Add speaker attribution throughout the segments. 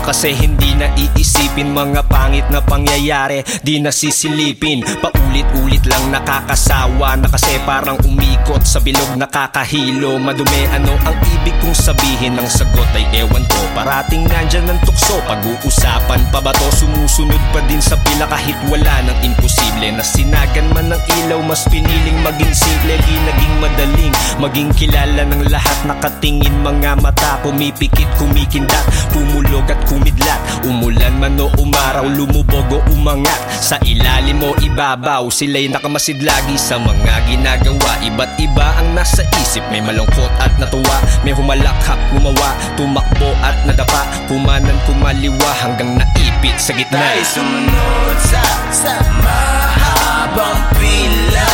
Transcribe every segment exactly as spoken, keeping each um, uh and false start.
Speaker 1: Kasi hindi na iisipin mga pangit na pangyayari, di nasisilipin. Paulit-ulit lang nakakasawa na kasi parang umikot sa bilog nakakahilo. Madumi ano ang ibig kong sabihin, ng sagot ay ewan ko. Parating nandyan ng tukso, pag-uusapan pa ba to? Sumusunod pa din sa pila kahit wala ng imposible. Nasinagan man ng ilaw, mas piniling maging simple. Di naging madaling maging kilala ng lahat. Nakatingin mga mata, pumipikit, kumikindat, pumulog at kumidlat. Umulan man o umaraw, lumubog o umangat, sa ilalim o ibabaw, sila'y nakamasid lagi sa mga ginagawa. Iba't iba ang nasa isip, may malungkot at natuwa, may humalakhak, gumawa, tumakbo at nadapa, kumanan kumaliwa hanggang naipit sa gitna.
Speaker 2: Tayo sumunod sa, sa mahabang pila,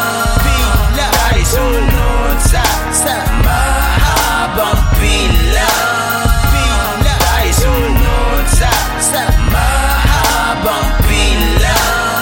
Speaker 2: pila. Tayo sumunod sa, sa mahabang pila, pila. Tayo sumunod sa, sa mahabang pila,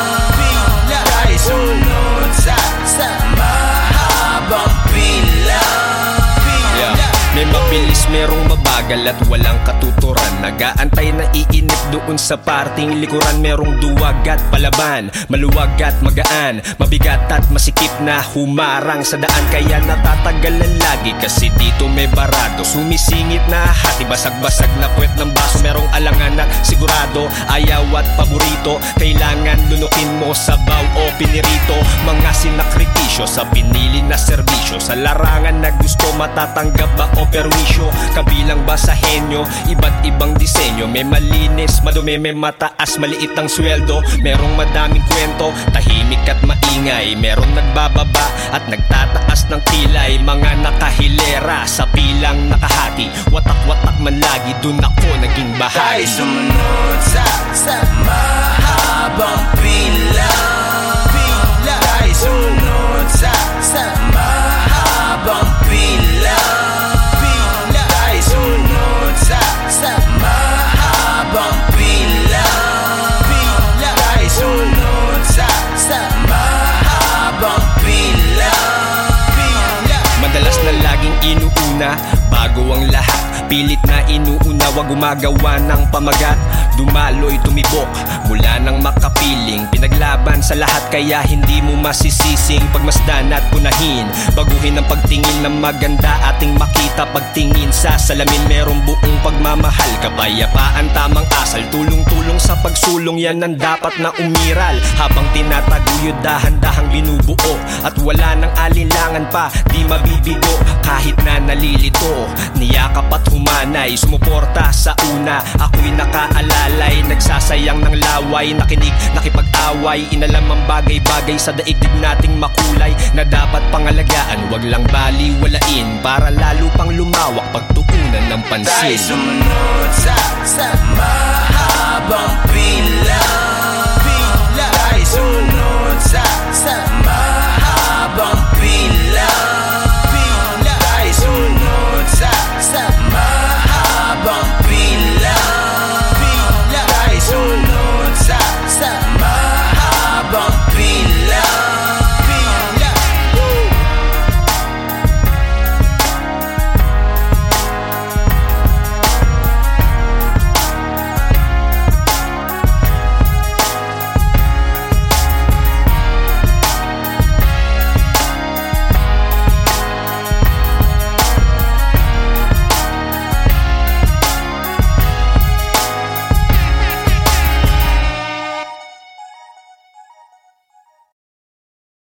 Speaker 2: pila. Tayo sumunod sa, sa mahabang pila, pila.
Speaker 1: Yeah. May mabilis, merong mabagal at walang katuturan. Nagaantay na iinip doon sa parting likuran. Merong duwag at palaban, maluwag at magaan, mabigat at masikip na humarang sa daan. Kaya natatagalan lagi kasi dito may barado. Sumisingit na hati, basag-basag na puwet ng baso. Merong alangan at sigurado, ayaw at paborito. Kailangan lunukin mo sabaw o pinirito. Mga sinakripisyo sa pinili na serbisyo, sa larangan na gusto matatanggap ba o perwisyo. Kabilang ba sa henyo, iba't ibang disenyo. May malinis, madumi, may mataas, maliit ang sweldo. Merong madaming kwento, tahimik at maingay. Merong nagbababa at nagtataas ng kilay. Mga nakahilera sa pilang nakahati, watak-watak man lagi, dun ako naging bahagi.
Speaker 2: Tayo sumunod sa, sa mahabang pila, pila. Tayo sumunod sa, sa mahabang pila, pila. Tayo sumunod sa, sa mahabang pila, pila. Tayo sumunod sa, sa mahabang pila, pila.
Speaker 1: Madalas na laging inuuna bago ang lahat, pilit na inuuna, wag gumagawa ng pamagat. Dumaloy, tumibok, mula nang makapiling, pinaglaban sa lahat kaya hindi mo masisising. Pagmasdan at punahin, baguhin ang pagtingin ng maganda ating makita. Pagtingin sa salamin, merong buong pagmamahal, kapayapaan, tamang asal, tulong-tulong sa pagsulong, yan ang dapat na umiral. Habang tinataguyod, dahan-dahang binubuo, at wala nang alinlangan pa, di mabibigo. Kahit na nalilito, niyakap at humanay, sumuporta sa una, ako'y nakaalalay. Nagsasayang ng laway, nakinig, nakipag-away, inalam ang bagay-bagay sa daigdig nating makulay, na dapat pangalagaan, wag lang baliwalain, para lalo pang lumawak pagtuunan ng pansin.
Speaker 2: Tayo sumunod sa, sa mahabang